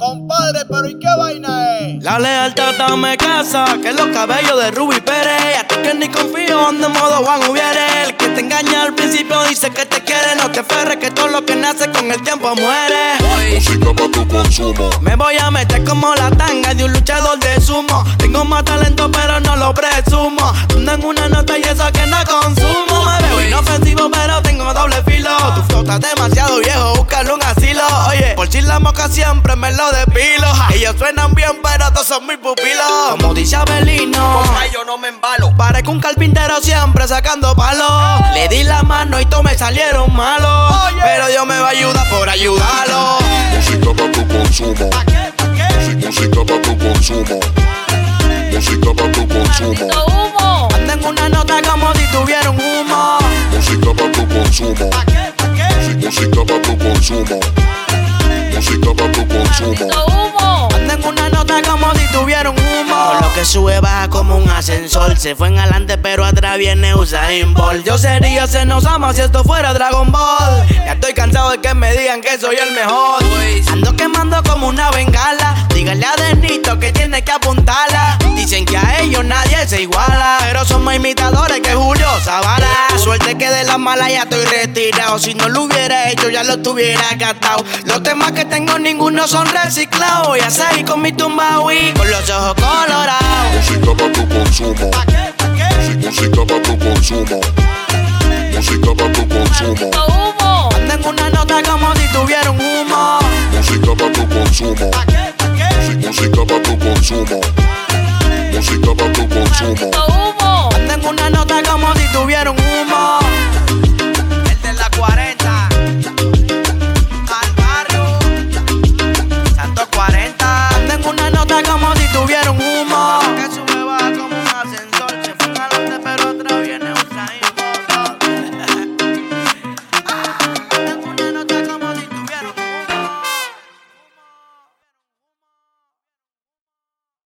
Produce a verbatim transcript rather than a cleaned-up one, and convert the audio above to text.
Compadre, pero ¿y qué vaina es? La lealtad me casa, que los cabellos de Ruby Pérez. A ti que ni confío, ando en modo Juan Ubiere. El que te engaña al principio dice que te quiere. No te aferres, que todo lo que nace con el tiempo muere. Música pa' tu consumo. Me voy a meter como la tanga de un luchador de sumo. Tengo más talento pero no lo presumo. Ando en una nota y eso que no consumo. Me veo inofensivo pero tengo doble filo. Tu flow está demasiado viejo, búscalo un asilo. Oye, por si la moca siempre me lo depilo. Ellos suenan bien pero todos son mis pupilos. Como dice Abelino, Ay, yo no me embalo. parezco un carpintero siempre sacando palos. Le di la mano y todos me salieron malos. Oye. Pero Dios me va a ayudar por ayudarlo. Música pa' tu consumo. ¿Pa' qué? ¿Pa' qué? Música pa' tu consumo. Música pa' tu consumo. Humo. Ando en una nota como si tuviera un humo. Música pa' tu consumo. ¿Pa' qué? ¿Pa' qué? Música pa' tu consumo. Música pa' tu consumo. Humo. Ando en una nota como si tuviera un humo. Por lo que sube baja como un ascensor. Se fue en adelante pero atrás viene Usain Bolt. Yo sería Senosama si esto fuera Dragon Ball. Ya estoy cansado de que me digan que soy el mejor. Ando quemando como una bengala. Dígale a Denito que tiene que apuntarla. Dicen que a ellos nadie se iguala, pero son más imitadores que Julio Zavala. Suerte que de la mala ya estoy retirado. Si no lo hubiera hecho ya lo estuviera gastado. Los temas que tengo ninguno son reciclados. Voy a seguir con mi tumbawi con los ojos colorados. Música pa' tu consumo. ¿Pa' qué? ¿Pa' qué? Música pa' tu consumo. Música pa' tu consumo. Humo. Ando en una nota como si tuviera un humo. Música pa' tu consumo. ¿Pa' qué? ¿Pa' qué? Música pa' tu consumo. Música pa' tu consumo. Humo. Ando en una nota como si tuviera un humo.